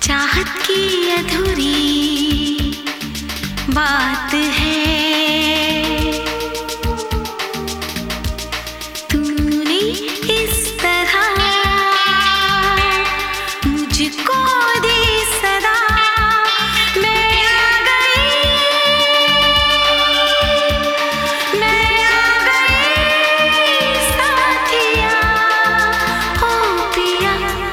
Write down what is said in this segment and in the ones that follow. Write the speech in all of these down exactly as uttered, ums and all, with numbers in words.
चाहत की अधूरी बात है, तूने इस तरह मुझको दी सदा, मैं आ गई, मैं आ गई साथिया, ओ पिया।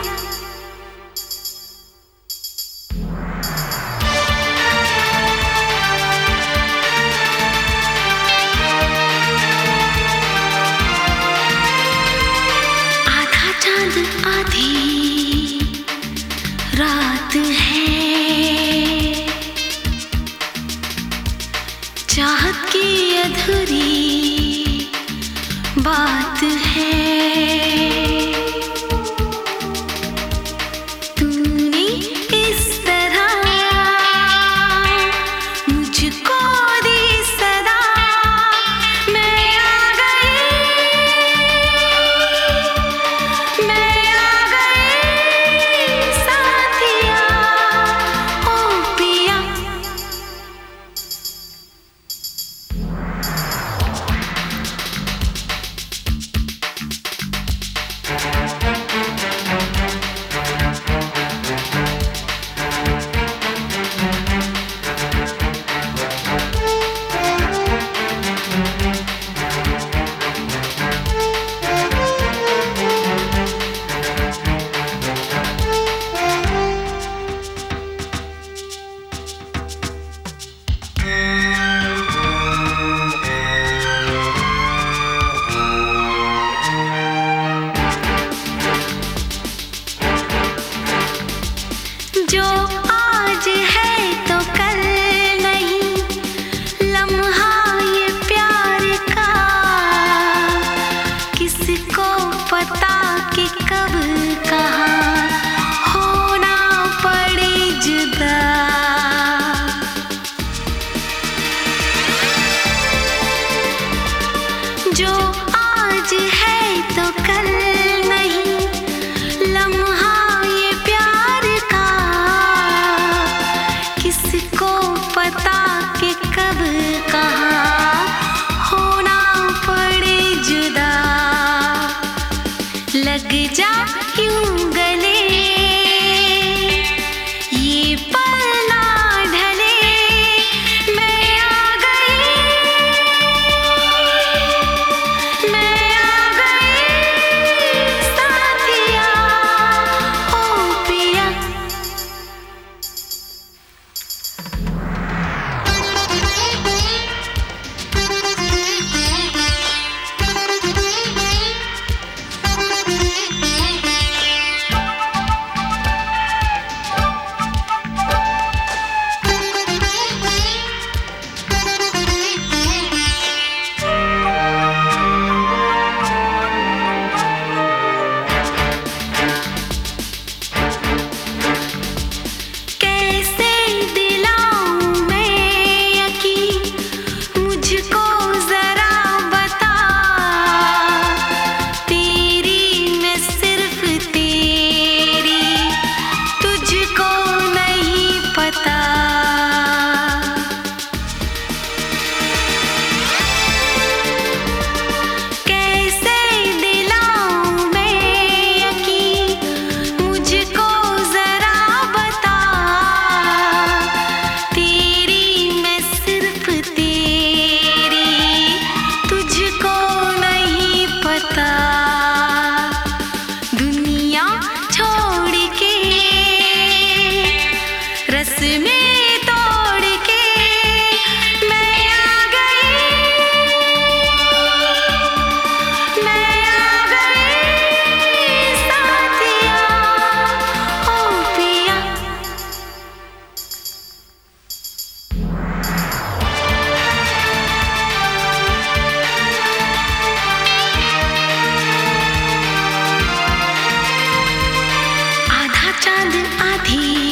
आधी रात है, चाहत की अधूरी बात है, तूने इस तरह मुझको दी सदा, मैं आ गई, मैं जो आज है तो कल नहीं, लम्हा ये प्यार का किसको पता कि कब कहाँ होना पड़े जुदा। जो आज है तो कल नहीं, लम्हा ये प्यार का किसको पता कि कब कहाँ होना पड़े जुदा। लग जा यूं गले, ये पल ना ढले, मैं आ गई, मैं आ गई साथिया, ओ पिया। चांद आधी